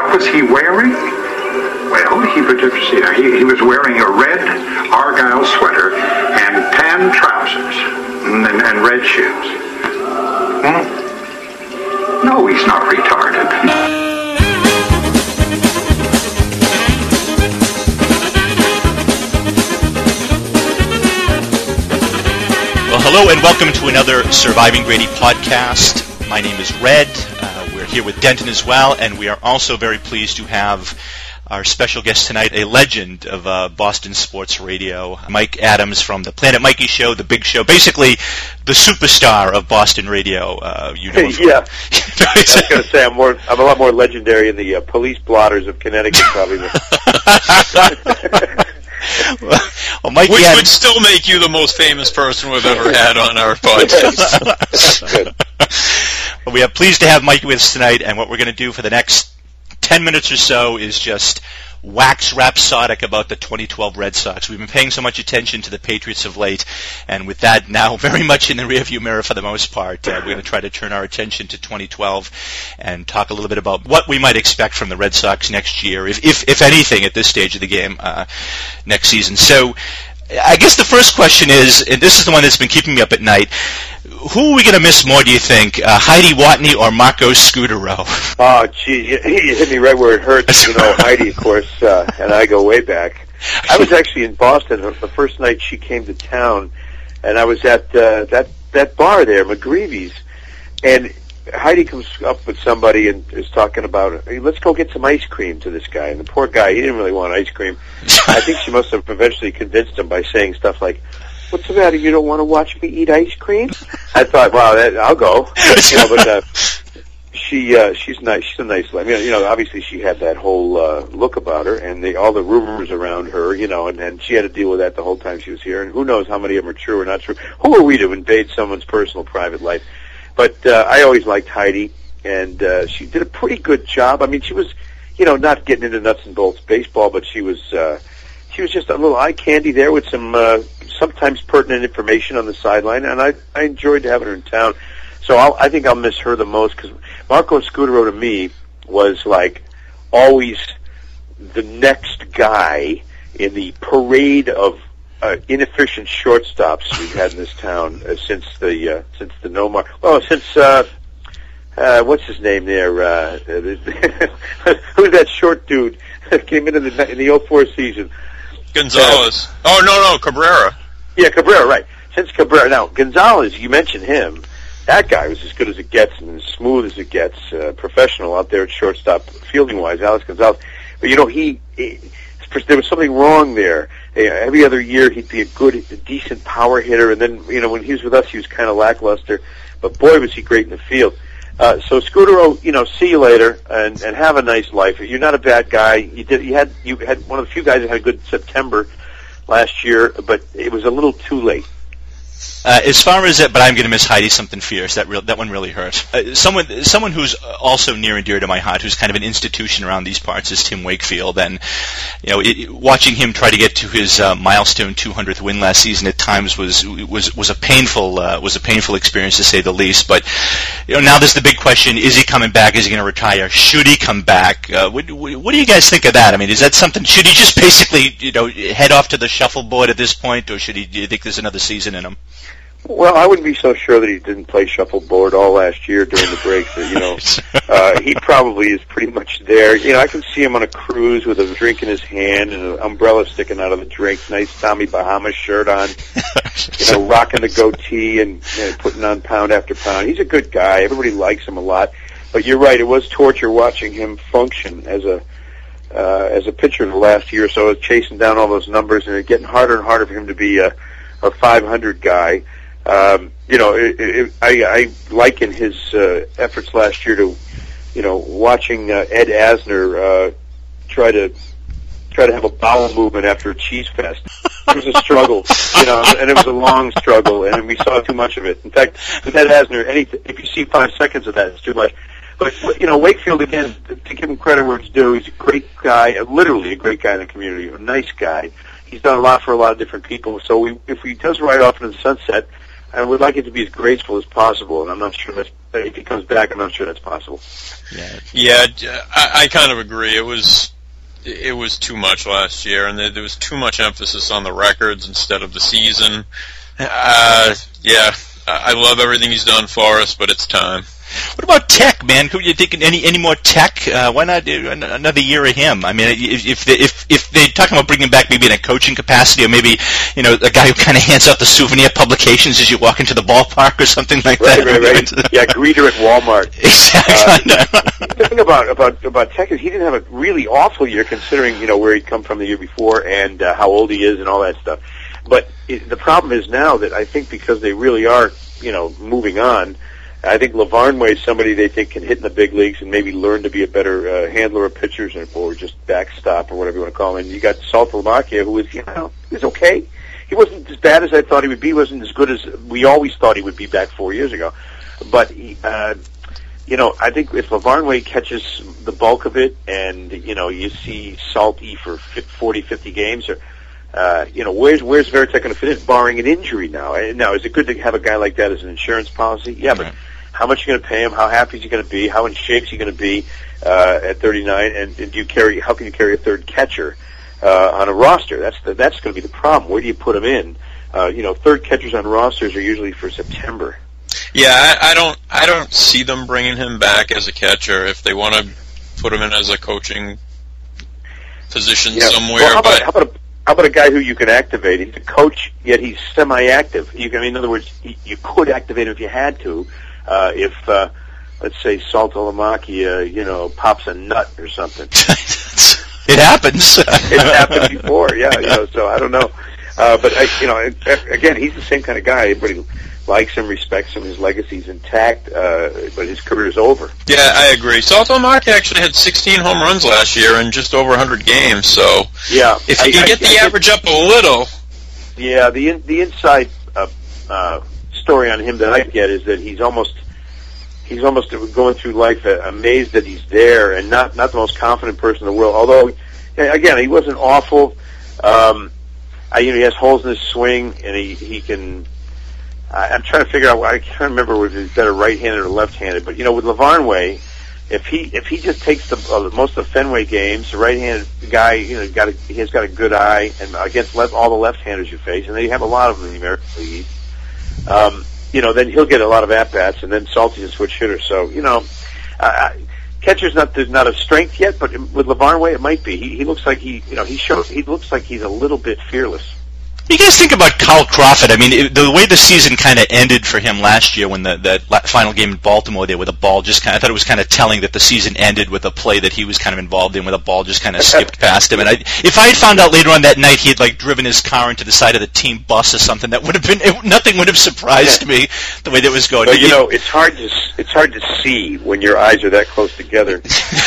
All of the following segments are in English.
what was he wearing? Well, he was wearing a red Argyle sweater and tan trousers and red shoes. No, he's not retarded. Well, hello and welcome to another Surviving Grady podcast. My name is Red. We're here with Denton as well, and we are also very pleased to have our special guest tonight, a legend of Boston sports radio, Mike Adams from the Planet Mikey Show, the Big Show, basically the superstar of Boston radio. Yeah, I was going to say I'm a lot more legendary in the police blotters of Connecticut, probably. Well, Mikey Which Adams would still make you the most famous person we've ever had on our podcast. Good. Well, we are pleased to have Mikey with us tonight, and what we're going to do for the next 10 minutes or so is just wax rhapsodic about the 2012 Red Sox. We've been paying so much attention to the Patriots of late, and with that now very much in the rearview mirror for the most part, we're going to try to turn our attention to 2012 and talk a little bit about what we might expect from the Red Sox next year, if anything, at this stage of the game next season. So I guess the first question is, and this is the one that's been keeping me up at night, who are we going to miss more, do you think, Heidi Watney or Marco Scutaro? Oh, gee, you hit me right where it hurts. You know, Heidi, of course, and I go way back. I was actually in Boston the first night she came to town, and I was at that bar there, McGreevy's, and Heidi comes up with somebody and is talking about, hey, let's go get some ice cream to this guy. And the poor guy, he didn't really want ice cream. I think she must have eventually convinced him by saying stuff like, "What's the matter? You don't want to watch me eat ice cream?" I thought, wow, I'll go. You know, but she's nice. She's a nice lady. You know, obviously she had that whole look about her, and all the rumors around her. You know, and she had to deal with that the whole time she was here. And who knows how many of them are true or not true? Who are we to invade someone's personal, private life? But I always liked Heidi, and she did a pretty good job. I mean, she was, you know, not getting into nuts and bolts baseball, but she was just a little eye candy there with some sometimes pertinent information on the sideline, and I enjoyed having her in town. So I think I'll miss her the most, because Marco Scutaro to me was like always the next guy in the parade of inefficient shortstops we've had in this town since the Nomar. Well, since what's his name there? Who's that short dude that came in the 04 season? Gonzalez. No, Cabrera. Yeah, Cabrera, right. Since Cabrera. Now, Gonzalez, you mentioned him. That guy was as good as it gets and as smooth as it gets, professional out there at shortstop, fielding-wise, Alex Gonzalez. But, you know, there was something wrong there. Every other year he'd be a decent power hitter, and then, you know, when he was with us, he was kind of lackluster. But, boy, was he great in the field. So Scutaro, you know, see you later, and have a nice life. You're not a bad guy. You had one of the few guys that had a good September last year, but it was a little too late. As far as it, but I'm going to miss Heidi something fierce. That one really hurt. Someone who's also near and dear to my heart, who's kind of an institution around these parts, is Tim Wakefield. And you know, watching him try to get to his milestone 200th win last season at times was a painful experience, to say the least. But you know, now there's the big question: is he coming back? Is he going to retire? Should he come back? What do you guys think of that? I mean, is that something? Should he just basically, you know, head off to the shuffleboard at this point, or do you think there's another season in him? Well, I wouldn't be so sure that he didn't play shuffleboard all last year during the breaks. You know, he probably is pretty much there. You know, I can see him on a cruise with a drink in his hand and an umbrella sticking out of the drink. Nice Tommy Bahama shirt on. You know, rocking the goatee and putting on pound after pound. He's a good guy. Everybody likes him a lot. But you're right. It was torture watching him function as a pitcher the last year or so, chasing down all those numbers, and it's getting harder and harder for him to be a 500 guy. You know, I liken his efforts last year to, you know, watching Ed Asner try to have a bowel movement after a cheese fest. It was a struggle, you know, and it was a long struggle, and we saw too much of it. In fact, with Ed Asner, if you see 5 seconds of that, it's too much. But, you know, Wakefield, again, to give him credit where it's due, he's a great guy, literally a great guy in the community, a nice guy. He's done a lot for a lot of different people. So if he does ride off into the sunset, I would like it to be as graceful as possible, and I'm not sure if he comes back, I'm not sure that's possible. Yeah, I kind of agree. It was too much last year, and there was too much emphasis on the records instead of the season. I love everything he's done for us, but it's time. What about Tech, man? Who you thinking? Any more Tech? Why not do another year of him? I mean, if they're talking about bringing him back, maybe in a coaching capacity, or maybe a guy who kind of hands out the souvenir publications as you walk into the ballpark or something like that. Right. Yeah, greeter at Walmart. Exactly. The thing about Tech is he didn't have a really awful year, considering where he'd come from the year before and how old he is and all that stuff. But the problem is now that I think because they really are moving on. I think Lavarnway is somebody they think can hit in the big leagues and maybe learn to be a better handler of pitchers or just backstop or whatever you want to call him. And you got Saltalamacchia, who is okay. He wasn't as bad as I thought he would be. He wasn't as good as we always thought he would be back 4 years ago. But I think if Lavarnway catches the bulk of it, and you see Salty for 40, 50 games, or where's Varitek going to fit in, barring an injury now? Now, is it good to have a guy like that as an insurance policy? Yeah, but how much are you going to pay him? How happy is he going to be? How in shape is he going to be at 39? And how can you carry a third catcher on a roster? That's going to be the problem. Where do you put him in? Third catchers on rosters are usually for September. Yeah, I don't see them bringing him back as a catcher if they want to put him in as a coaching position somewhere. Well, how about a guy who you can activate? He's a coach, yet he's semi-active. In other words, you could activate him if you had to. If let's say Saltalamacchia, pops a nut or something. It happens. It's happened before, yeah. So I don't know, but again, he's the same kind of guy. Everybody likes him, respects him. His legacy's intact, but his career's over. Yeah, I agree. Saltalamacchia actually had 16 home runs last year in just over 100 games. So yeah, if you can get the average up a little. Yeah, the inside story on him that I get is that he's almost going through life amazed that he's there, and not the most confident person in the world. Although, again, he wasn't awful. He has holes in his swing, and he can. I'm trying to figure out. I can't remember whether he's better right-handed or left-handed. But with Lavarnway, if he just takes most of the Fenway games, the right-handed guy, he's got a good eye, and against all the left-handers you face, and they have a lot of them in the American League. Then he'll get a lot of at-bats, and then Salty's a switch hitter. So, catcher's not a strength yet, but with Lavarnway it might be. He looks like he looks like he's a little bit fearless. You guys think about Kyle Crawford. I mean, the way the season kind of ended for him last year when that final game in Baltimore there with a ball I thought it was kind of telling that the season ended with a play that he was kind of involved in with a ball just kind of skipped past him. And if I had found out later on that night he had driven his car into the side of the team bus or something, that would have been nothing would have surprised me the way that was going. But it's hard to see when your eyes are that close together.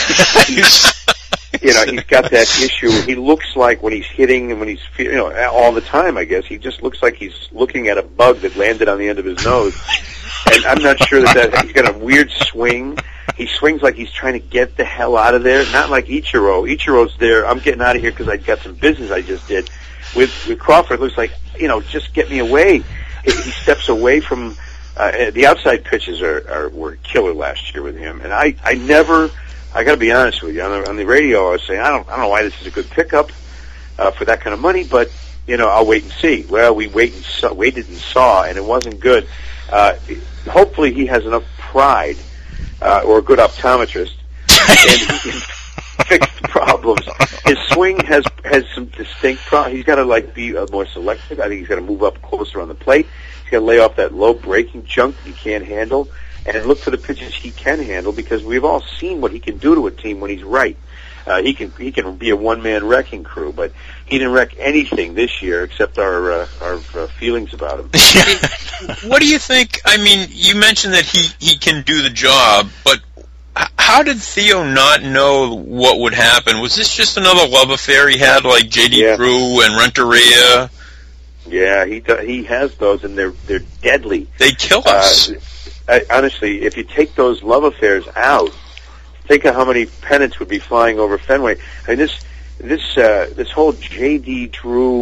He's got that issue. He looks like when he's hitting and when he's, all the time, I guess, he just looks like he's looking at a bug that landed on the end of his nose. And I'm not sure that he's got a weird swing. He swings like he's trying to get the hell out of there. Not like Ichiro. Ichiro's there, I'm getting out of here because I got some business I just did. With Crawford, it looks like, just get me away. He steps away from, the outside pitches were killer last year with him. And I got to be honest with you. On the radio, I was saying, I don't know why this is a good pickup for that kind of money, but I'll wait and see. Well, we waited and saw, and it wasn't good. Hopefully, he has enough pride or a good optometrist, and he can fix the problems. His swing has some distinct problems. He's got to be more selective. I think he's got to move up closer on the plate. He's got to lay off that low breaking junk he can't handle. And look for the pitches he can handle, because we've all seen what he can do to a team when he's right. He can be a one-man wrecking crew, but he didn't wreck anything this year except our feelings about him. What do you think? I mean, you mentioned that he can do the job, but how did Theo not know what would happen? Was this just another love affair he had, like J.D. Drew and Renteria? Yeah, he has those, and they're deadly. They kill us. Honestly, if you take those love affairs out, think of how many pennants would be flying over Fenway. I mean, this whole J.D. Drew,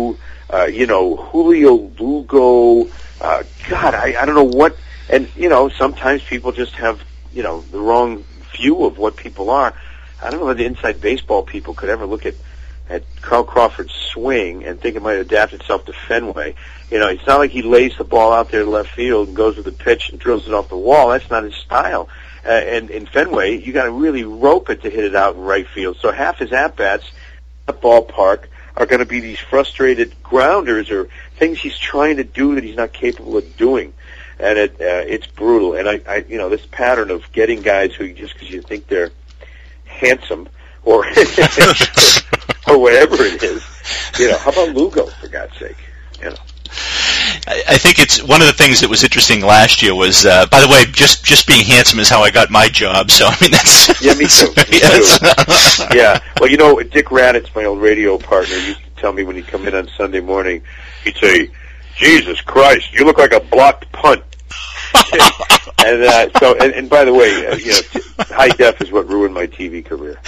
Julio Lugo. God, I don't know what. And sometimes people just have the wrong view of what people are. I don't know if the inside baseball people could ever look at Carl Crawford's swing and think it might adapt itself to Fenway. It's not like he lays the ball out there to left field and goes with the pitch and drills it off the wall. That's not his style. And in Fenway, you got to really rope it to hit it out in right field. So half his at-bats at the ballpark are going to be these frustrated grounders or things he's trying to do that he's not capable of doing. And it's brutal. And I this pattern of getting guys who just because you think they're handsome or or whatever it is, how about Lugo, for God's sake, I think it's one of the things that was interesting last year was, by the way, just being handsome is how I got my job. So I mean, that's me too. Me too. Yeah. Well, Dick Raditz, my old radio partner, used to tell me when he'd come in on Sunday morning, he'd say, "Jesus Christ, you look like a blocked punt." And by the way, high def is what ruined my TV career.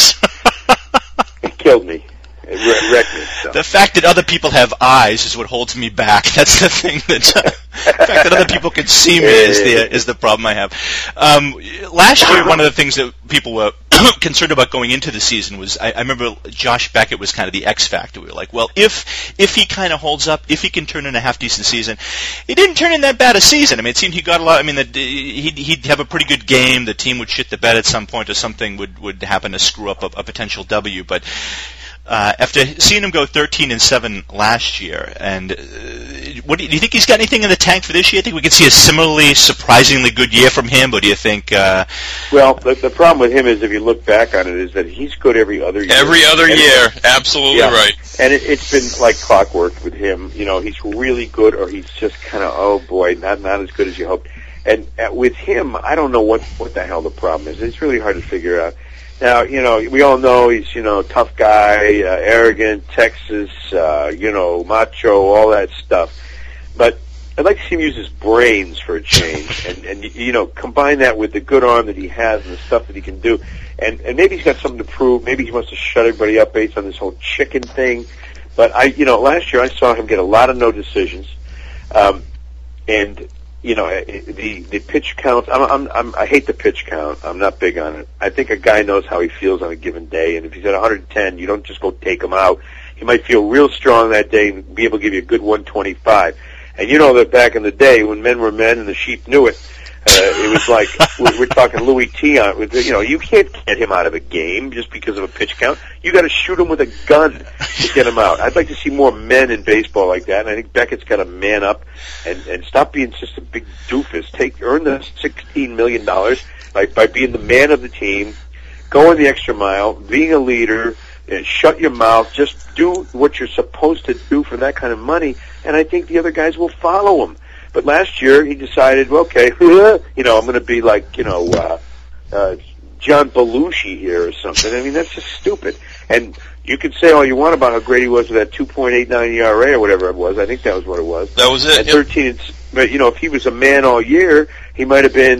It killed me. It wrecked me. So. The fact that other people have eyes is what holds me back. That's the thing. The fact that other people can see me is the problem I have. Last year, one of the things that people were concerned about going into the season was, I remember Josh Beckett was kind of the X factor. We were like, well, if he kind of holds up, if he can turn in a half-decent season, he didn't turn in that bad a season. I mean, it seemed he got a lot. I mean, he'd have a pretty good game. The team would shit the bed at some point, or something would happen to screw up a potential W. But after seeing him go 13-7 last year, and do you think he's got anything in the tank for this year? I think we can see a similarly surprisingly good year from him, or do you think? Well, the problem with him is, if you look back on it, is that he's good every other year. Every other year, absolutely right. And it's been like clockwork with him. He's really good, or he's just kind of, oh boy, not as good as you hoped. And with him, I don't know what the hell the problem is. It's really hard to figure out. Now, we all know he's, tough guy, arrogant, Texas, macho, all that stuff. But I'd like to see him use his brains for a change and combine that with the good arm that he has and the stuff that he can do. And maybe he's got something to prove. Maybe he wants to shut everybody up based on this whole chicken thing. But last year I saw him get a lot of no decisions. And the pitch count. I hate the pitch count. I'm not big on it. I think a guy knows how he feels on a given day, and if he's at 110, you don't just go take him out. He might feel real strong that day and be able to give you a good 125. And that back in the day, when men were men and the sheep knew it, it was like we're talking Louis T. You can't get him out of a game just because of a pitch count. You got to shoot him with a gun to get him out. I'd like to see more men in baseball like that, and I think Beckett's got to man up and stop being just a big doofus. Earn the $16 million by being the man of the team, going the extra mile, being a leader. Shut your mouth. Just do what you're supposed to do for that kind of money, and I think the other guys will follow him. But last year he decided, okay, I'm going to be like, John Belushi here or something. I mean, that's just stupid. And you can say all you want about how great he was with that 2.89 ERA or whatever it was. I think that was what it was. That was it. At 13, but if he was a man all year, he might have been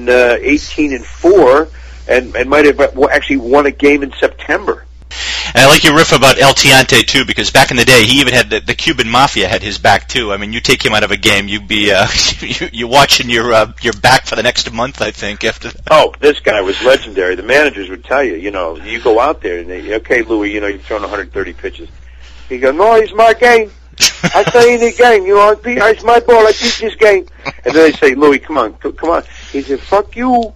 18-4 and might have actually won a game in September. And I like your riff about El Tiante too, because back in the day, he even had the Cuban Mafia had his back too. I mean, you take him out of a game, you'd be you're watching your back for the next month, I think. After that. Oh, this guy was legendary. The managers would tell you, you go out there and they, okay, Louis, you've thrown 130 pitches. He goes, no, it's my game. I stay in the game. It's my ball. I teach this game. And then they say, Louis, come on. He said, fuck you,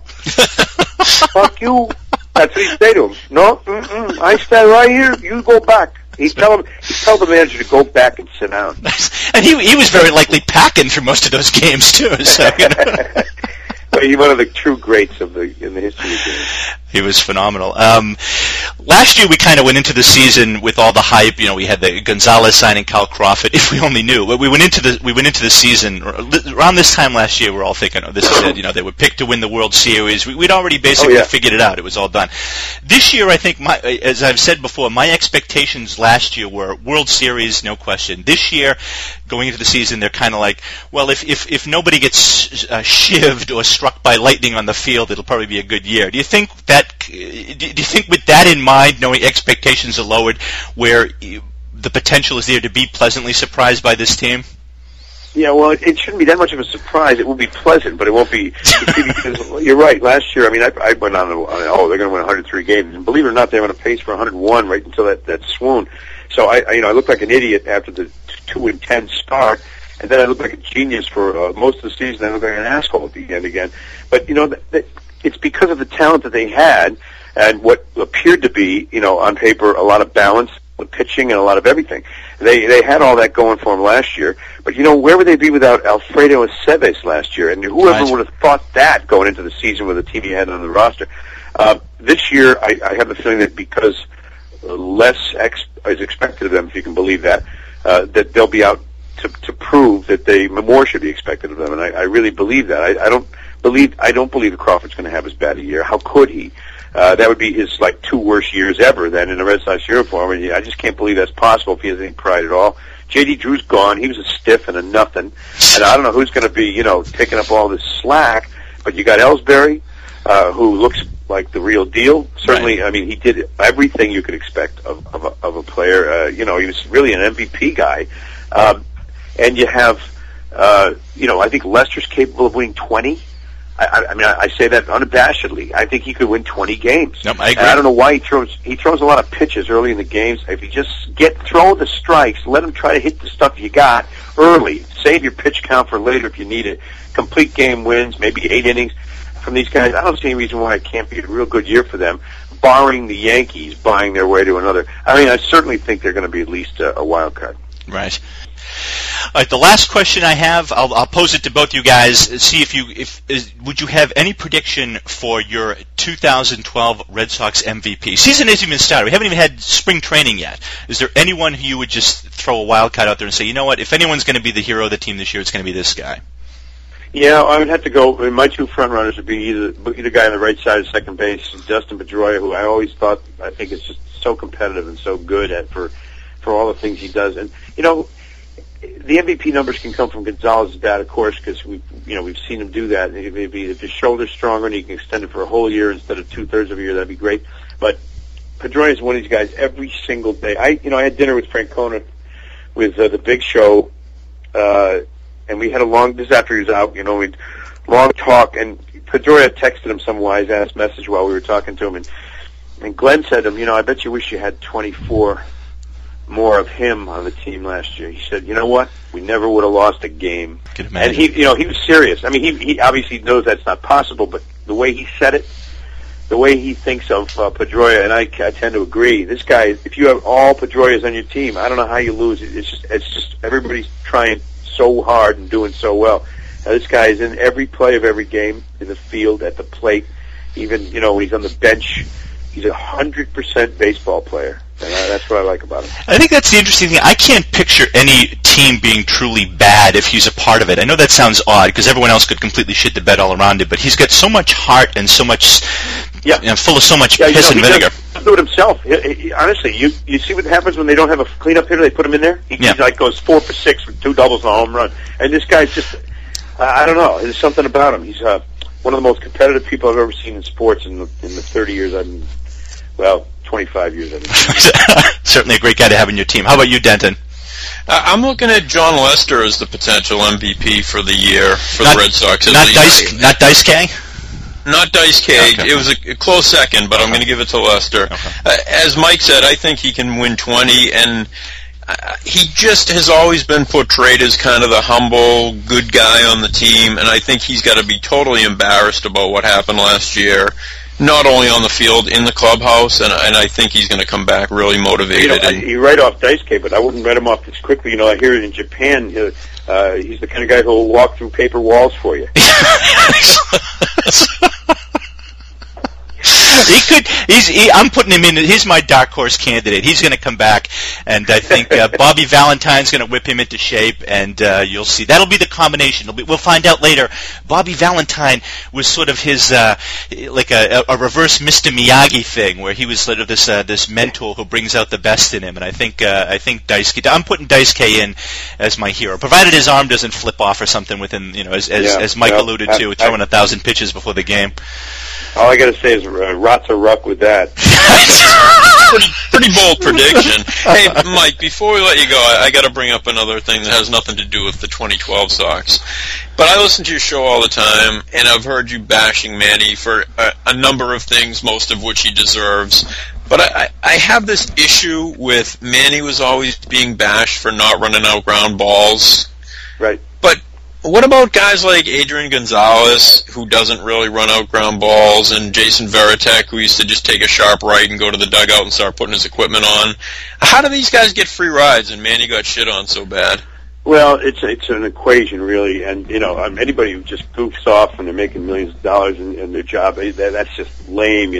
fuck you. That's what he say to him. No, I stand right here. You go back. He tell the manager to go back and sit down. And he was very likely packing through most of those games too. So, But he's one of the true greats in the history of the game. He was phenomenal. Last year we kind of went into the season with all the hype. We had the Gonzalez signing Carl Crawford. If we only knew, we went into the season around this time last year. We're all thinking, oh, this is it. They were picked to win the World Series. We'd already basically figured it out. It was all done. This year, I think, as I've said before, my expectations last year were World Series, no question. This year, going into the season, they're kind of like, well, if nobody gets shivved or struck by lightning on the field, it'll probably be a good year. Do you think with that in mind, knowing expectations are lowered, where the potential is there to be pleasantly surprised by this team? Yeah, well, it shouldn't be that much of a surprise. It will be pleasant, but it won't be. Because you're right. Last year, I mean, I went on, they're going to win 103 games, and believe it or not, they were on a pace for 101 right until that swoon. So I looked like an idiot after the 2-10 start, and then I looked like a genius for most of the season. I looked like an asshole at the end again. But it's because of the talent that they had and what appeared to be, on paper, a lot of balance, with pitching and a lot of everything. They had all that going for them last year, but where would they be without Alfredo Aceves last year? And whoever would have thought that going into the season with the team he had on the roster. This year, I have the feeling that because less is expected of them, if you can believe that, that they'll be out to prove that more should be expected of them, and I really believe that. I don't believe that Crawford's going to have as bad a year. How could he? That would be his 2 worst years ever then in a Red Sox uniform, and I just can't believe that's possible if he has any pride at all. J.D. Drew's gone. He was a stiff and a nothing, and I don't know who's going to be, taking up all this slack, but you got Ellsbury, who looks like the real deal. Certainly, right. I mean, he did everything you could expect of a player. He was really an MVP guy. And you have, I think Lester's capable of winning 20. I say that unabashedly. I think he could win 20 games. Yep, I agree. And I don't know why he throws a lot of pitches early in the games. If you just throw the strikes, let him try to hit the stuff you got early. Save your pitch count for later if you need it. Complete game wins, maybe 8 innings from these guys. I don't see any reason why it can't be a real good year for them, barring the Yankees buying their way to another. I mean, I certainly think they're going to be at least a wild card. Right. All right, the last question I have, I'll pose it to both you guys. See would you have any prediction for your 2012 Red Sox MVP? Season hasn't even started. We haven't even had spring training yet. Is there anyone who you would just throw a wild card out there and say, you know what, if anyone's going to be the hero of the team this year, it's going to be this guy? Yeah, I would have to go. My 2 front runners would be either the guy on the right side of second base, Dustin Pedroia, who I think is just so competitive and so good for all the things he does. And the MVP numbers can come from Gonzalez's bat, of course, because we've seen him do that. If his shoulder's stronger and he can extend it for a whole year instead of 2/3 of a year, that'd be great. But Pedroia is one of these guys every single day. I had dinner with Francona with the Big Show, and we had this is after he was out, we'd long talk, and Pedroia texted him some wise-ass message while we were talking to him, and Glenn said to him, I bet you wish you had 24 more of him on the team last year. He said, you know what? We never would have lost a game. And he was serious. I mean, he obviously knows that's not possible, but the way he said it, the way he thinks of Pedroia, and I tend to agree. This guy, if you have all Pedroias on your team, I don't know how you lose. It's just everybody's trying so hard and doing so well. Now, this guy is in every play of every game, in the field, at the plate, even, when he's on the bench. He's 100% baseball player. And that's what I like about him. I think that's the interesting thing. I can't picture any team being truly bad if he's a part of it. I know that sounds odd because everyone else could completely shit the bed all around it, but he's got so much heart and so much, full of so much piss and vinegar. He do it himself. Honestly, you see what happens when they don't have a cleanup hitter? They put him in there. He goes 4 for 6 with 2 doubles and a home run. And this guy's just, I don't know. There's something about him. He's one of the most competitive people I've ever seen in sports in the 30 years I've been. 25 years. Certainly a great guy to have in your team. How about you, Denton? I'm looking at John Lester as the potential MVP for the year for the Red Sox. Not Dice K? Not Dice K. Okay. It was a close second, but I'm going to give it to Lester. Okay. As Mike said, I think he can win 20, and he just has always been portrayed as kind of the humble, good guy on the team, and I think he's got to be totally embarrassed about what happened last year. Not only on the field, in the clubhouse, and I think he's going to come back really motivated. You write off Daisuke, but I wouldn't write him off this quickly. I hear it in Japan. He's the kind of guy who will walk through paper walls for you. I'm putting him in. He's my dark horse candidate. He's going to come back, and I think Bobby Valentine's going to whip him into shape, and you'll see. That'll be the combination. We'll find out later. Bobby Valentine was sort of his like a reverse Mr. Miyagi thing, where he was sort of this mentor who brings out the best in him. And I think Daisuke. I'm putting Daisuke in as my hero, provided his arm doesn't flip off or something within, as Mike alluded to, throwing 1,000 pitches before the game. All I got to say is Ratsa Ruck with that. Pretty bold bold prediction. Hey, Mike, before we let you go, I got to bring up another thing that has nothing to do with the 2012 Sox. But I listen to your show all the time, and I've heard you bashing Manny for a number of things, most of which he deserves. But I have this issue with Manny was always being bashed for not running out ground balls. Right. But what about guys like Adrian Gonzalez, who doesn't really run out ground balls, and Jason Varitek, who used to just take a sharp right and go to the dugout and start putting his equipment on? How do these guys get free rides, and Manny got shit on so bad? Well, it's an equation, really, and anybody who just goofs off when they're making millions of dollars in their job, that's just lame,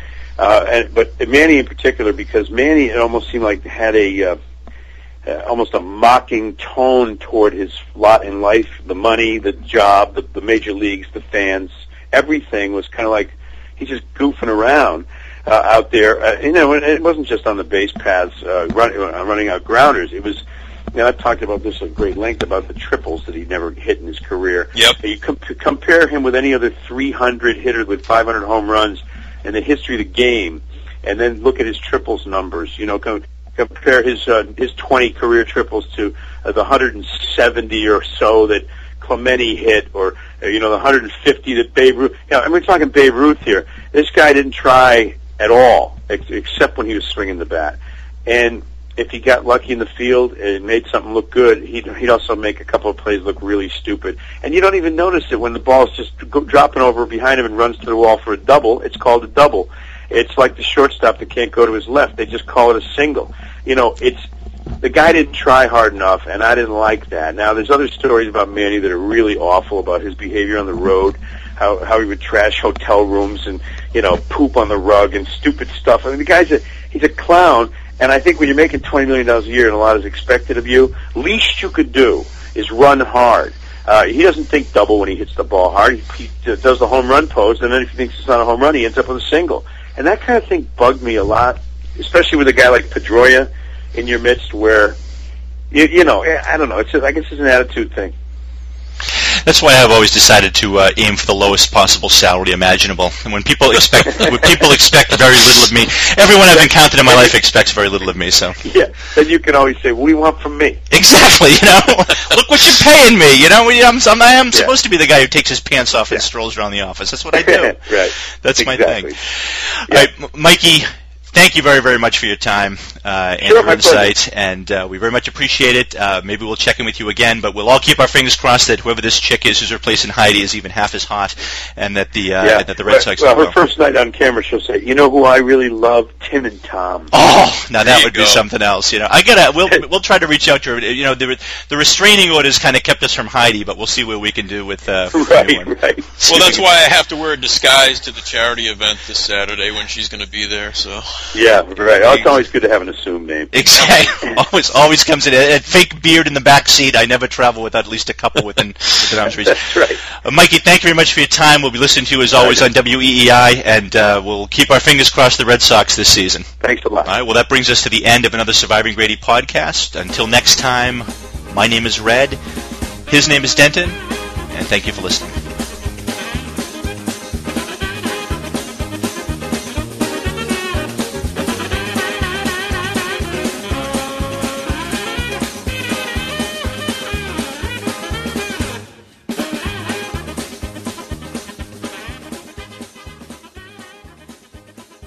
But Manny in particular, because Manny, it almost seemed like had almost a mocking tone toward his lot in life, the money, the job, the major leagues, the fans, everything was kind of like he's just goofing around out there. It wasn't just on the base paths running out grounders. It was. I've talked about this at great length about the triples that he never hit in his career. Yep. You compare him with any other 300 hitter with 500 home runs in the history of the game, and then look at his triples numbers. Compare his 20 career triples to the 170 or so that Clemente hit, or the 150 that Babe Ruth. And we're talking Babe Ruth here. This guy didn't try at all, except when he was swinging the bat. And if he got lucky in the field and made something look good, he'd also make a couple of plays look really stupid. And you don't even notice it when the ball's just dropping over behind him and runs to the wall for a double. It's called a double. It's like the shortstop that can't go to his left. They just call it a single. The guy didn't try hard enough, and I didn't like that. Now, there's other stories about Manny that are really awful about his behavior on the road, how he would trash hotel rooms and, poop on the rug and stupid stuff. I mean, the guy's he's a clown, and I think when you're making $20 million a year and a lot is expected of you, least you could do is run hard. He doesn't think double when he hits the ball hard. He does the home run pose, and then if he thinks it's not a home run, he ends up with a single. And that kind of thing bugged me a lot, especially with a guy like Pedroia in your midst where, I don't know. I guess it's an attitude thing. That's why I've always decided to aim for the lowest possible salary imaginable. And when people expect very little of me, everyone I've encountered in my life expects very little of me. So yeah, then you can always say, "What do you want from me?" Exactly. Look what you're paying me. I am supposed to be the guy who takes his pants off and strolls around the office. That's what I do. Right. That's my thing. Yeah. All right, Mikey. Thank you very, very much for your time and your insight, and we very much appreciate it. Maybe we'll check in with you again, but we'll all keep our fingers crossed that whoever this chick is who's replacing Heidi is even half as hot, and that the Red Sox. Well, her first night on camera, she'll say, "You know who I really love? Tim and Tom." Oh, now that would be something else. We'll try to reach out to her. The restraining orders kind of kept us from Heidi, but we'll see what we can do with. Right. Well, that's why I have to wear a disguise to the charity event this Saturday when she's going to be there. So. Yeah, right. Oh, it's always good to have an assumed name. Exactly. always comes in a fake beard in the back seat. I never travel without at least a couple within arm's reach. That's right. Mikey, thank you very much for your time. We'll be listening to you as always on WEEI, and we'll keep our fingers crossed the Red Sox this season. Thanks a lot. All right. Well, that brings us to the end of another Surviving Grady podcast. Until next time, my name is Red. His name is Denton, and thank you for listening.